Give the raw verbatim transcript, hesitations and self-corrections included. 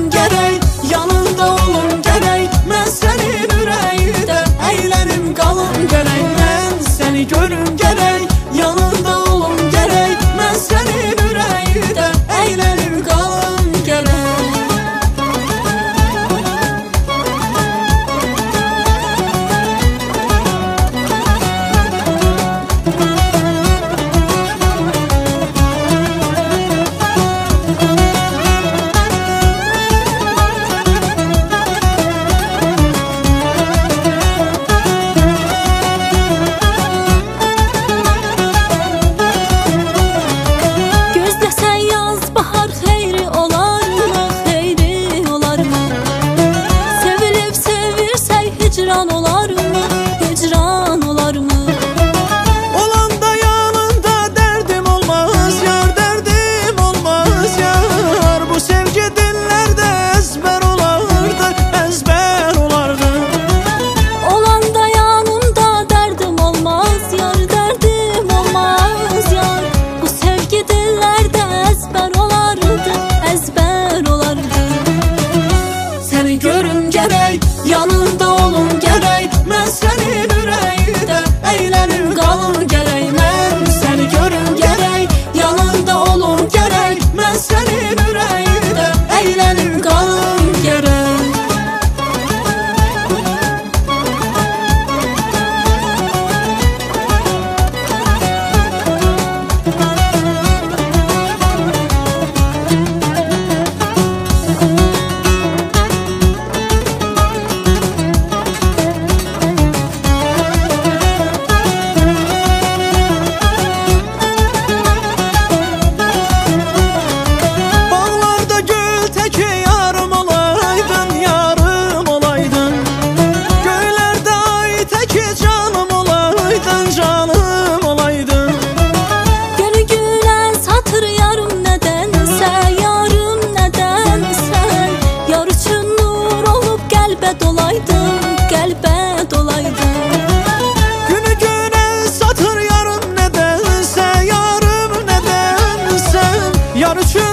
görüm gerek, yanında olum gerek. Ben senin yüreğinde eğlenim kalım gerek. Ben seni görüm gerek, yanında olum gerek. Ben senin yüreğinde eğlenim kalım gerek. Hicran olar mı? Hicran olar mı? Olanda yanında derdim olmaz yar, derdim olmaz yar. Bu sevgi dillerde ezber olardı, ezber olardı. Olanda yanında derdim olmaz yar, derdim olmaz yar. Bu sevgi dillerde ezber olardı, ezber olardı. Seni görüm gerek, yanında olum gerek. Ben senin yüreğinde eğlenim kalım gerek. Ben seni görüm gerek, yanında olum gerek. Ben senin yüreğinde eğlenim kalım gerek. Qəlbə dolaydım. Günü güne satır yarım nedense, yarım nedense. Yar üçün